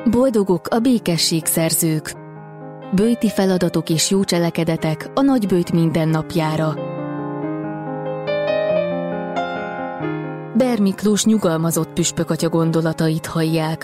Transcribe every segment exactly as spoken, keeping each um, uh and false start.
Boldogok a békesség szerzők. Böjti feladatok és jó cselekedetek a nagyböjt mindennapjára. Ber Miklós nyugalmazott püspökatya gondolatait hallják.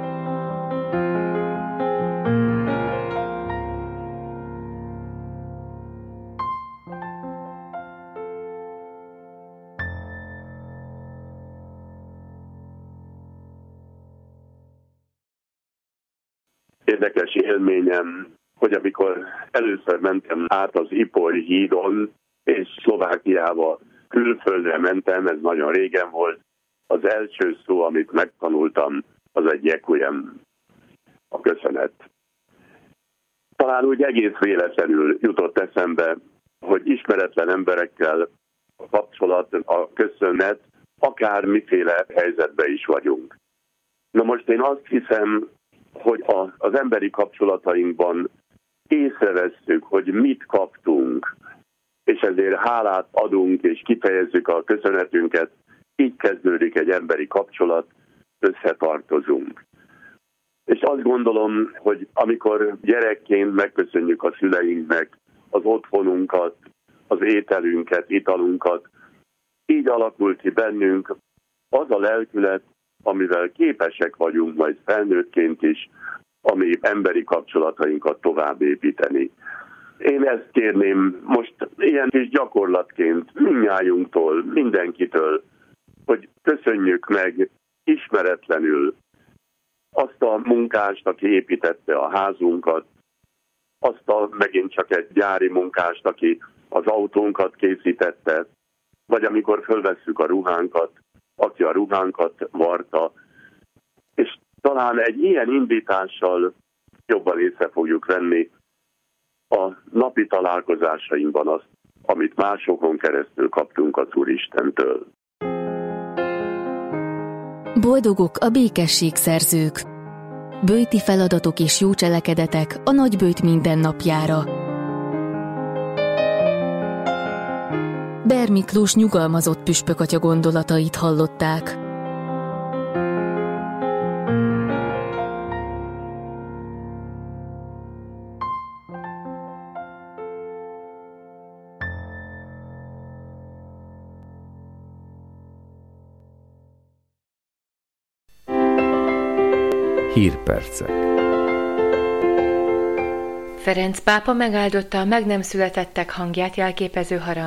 Érdekes élményem, hogy amikor először mentem át az Ipoly hídon, és Szlovákiába külföldre mentem, ez nagyon régen volt, az első szó, amit megtanultam, az egy jekujem, a köszönet. Talán úgy egész véletlenül jutott eszembe, hogy ismeretlen emberekkel a kapcsolat, a köszönet, akár miféle helyzetben is vagyunk. Na most én azt hiszem, hogy a, az emberi kapcsolatainkban észrevesszük, hogy mit kaptunk, és ezért hálát adunk, és kifejezzük a köszönetünket, így kezdődik egy emberi kapcsolat, összetartozunk. És azt gondolom, hogy amikor gyerekként megköszönjük a szüleinknek az otthonunkat, az ételünket, italunkat, így alakul ki bennünk az a lelkület, amivel képesek vagyunk majd felnőttként is, ami emberi kapcsolatainkat tovább építeni. Én ezt kérném most ilyen kis gyakorlatként mindnyájunktól, mindenkitől, hogy köszönjük meg ismeretlenül azt a munkást, aki építette a házunkat, azt a megint csak egy gyári munkást, aki az autónkat készítette, vagy amikor fölvesszük a ruhánkat, aki a ruhánkat varta, és talán egy ilyen indítással jobban észre fogjuk venni a napi találkozásainkban azt, amit másokon keresztül kaptunk az Úristentől. Boldogok a békesség szerzők. Böjti feladatok és jó cselekedetek a nagyböjt mindennapjára. Ber Miklós nyugalmazott püspökatya gondolatait hallották. Hírpercek. Ferenc pápa megáldotta a meg nem születettek hangját jelképező harang.